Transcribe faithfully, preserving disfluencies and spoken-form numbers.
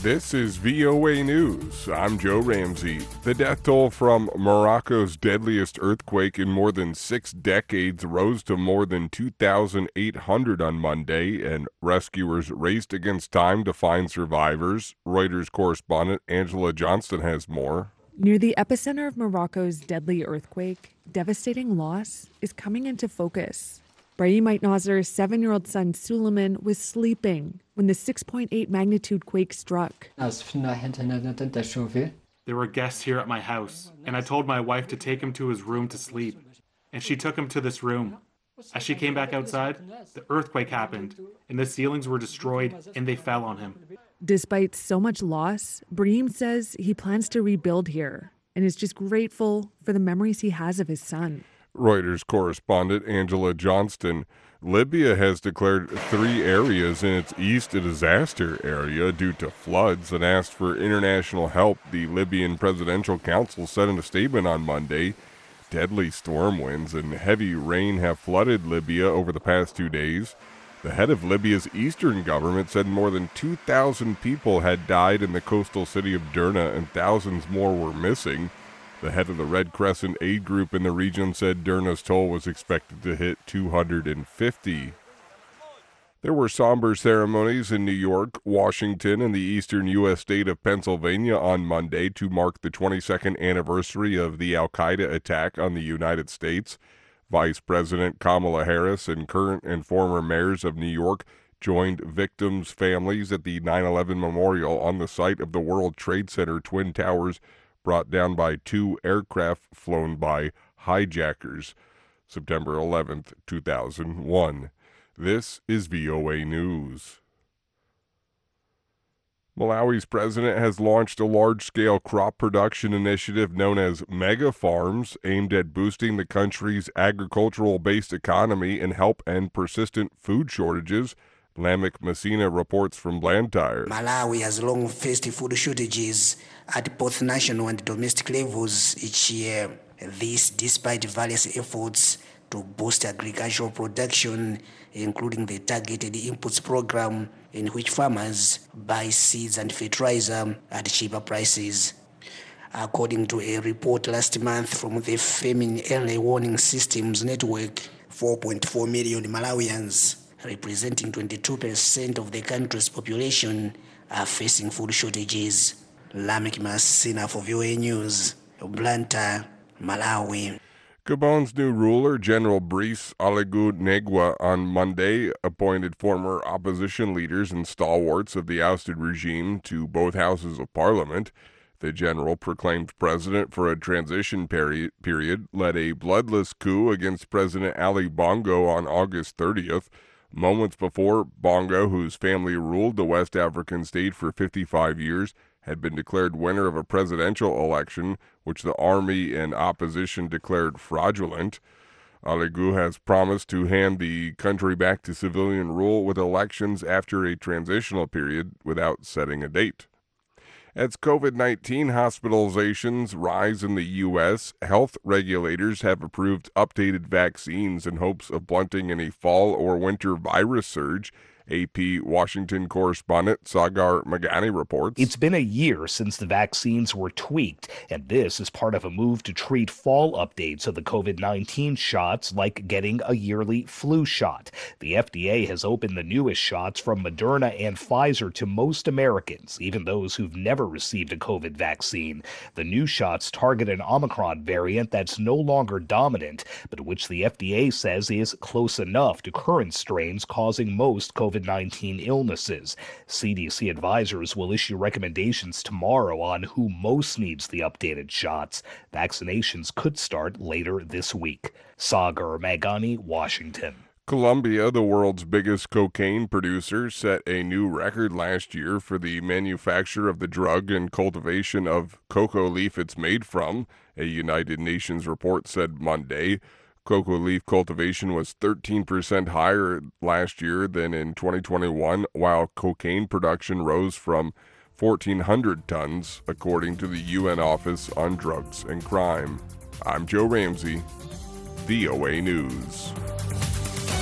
This is V O A News. I'm Joe Ramsey. The death toll from Morocco's deadliest earthquake in more than six decades rose to more than two thousand eight hundred on Monday, and rescuers raced against time to find survivors. Reuters correspondent Angela Johnston has more. Near the epicenter of Morocco's deadly earthquake, devastating loss is coming into focus. Brahim Aitnazar's seven-year-old son Suleiman was sleeping when the six point eight magnitude quake struck. There were guests here at my house, and I told my wife to take him to his room to sleep, and she took him to this room. As she came back outside, the earthquake happened, and the ceilings were destroyed, and they fell on him. Despite so much loss, Brahim says he plans to rebuild here and is just grateful for the memories he has of his son. Reuters correspondent Angela Johnston. Libya has declared three areas in its east a disaster area due to floods and asked for international help, the Libyan Presidential Council said in a statement on Monday. Deadly storm winds and heavy rain have flooded Libya over the past two days. The head of Libya's eastern government said more than two thousand people had died in the coastal city of Derna and thousands more were missing. The head of the Red Crescent aid group in the region said Derna's toll was expected to hit two hundred fifty. There were somber ceremonies in New York, Washington, and the eastern U S state of Pennsylvania on Monday to mark the twenty-second anniversary of the Al-Qaeda attack on the United States. Vice President Kamala Harris and current and former mayors of New York joined victims' families at the nine eleven memorial on the site of the World Trade Center Twin Towers, brought down by two aircraft flown by hijackers, September eleventh, two thousand one. This is V O A News. Malawi's president has launched a large-scale crop production initiative known as Mega Farms, aimed at boosting the country's agricultural-based economy and help end persistent food shortages. Lamek Messina reports from Blantyre. Malawi has long faced food shortages at both national and domestic levels each year. This despite various efforts to boost agricultural production, including the Targeted Inputs Program, in which farmers buy seeds and fertilizer at cheaper prices. According to a report last month from the Famine Early Warning Systems Network, four point four million Malawians, representing twenty-two percent of the country's population, are facing food shortages. Lamek Messina for V O A News, Blantyre, Malawi. Gabon's new ruler, General Brice Oligui Nguema, on Monday appointed former opposition leaders and stalwarts of the ousted regime to both houses of parliament. The general, proclaimed president for a transition period, period led a bloodless coup against President Ali Bongo on August thirtieth. Moments before, Bongo, whose family ruled the West African state for fifty-five years, had been declared winner of a presidential election, which the army and opposition declared fraudulent. Oligui has promised to hand the country back to civilian rule with elections after a transitional period without setting a date. As COVID nineteen hospitalizations rise in the U S, health regulators have approved updated vaccines in hopes of blunting any fall or winter virus surge. A P Washington correspondent Sagar Meghani reports. It's been a year since the vaccines were tweaked, and this is part of a move to treat fall updates of the COVID nineteen shots like getting a yearly flu shot. The F D A has opened the newest shots from Moderna and Pfizer to most Americans, even those who've never received a COVID vaccine. The new shots target an Omicron variant that's no longer dominant, but which the F D A says is close enough to current strains causing most COVID nineteen illnesses. C D C advisors will issue recommendations tomorrow on who most needs the updated shots. Vaccinations could start later this week. Sagar Meghani, Washington. Colombia, the world's biggest cocaine producer, set a new record last year for the manufacture of the drug and cultivation of cocoa leaf it's made from, a United Nations report said Monday. Cocoa leaf cultivation was thirteen percent higher last year than in twenty twenty-one, while cocaine production rose from fourteen hundred tons, according to the U N Office on Drugs and Crime. I'm Joe Ramsey, V O A News.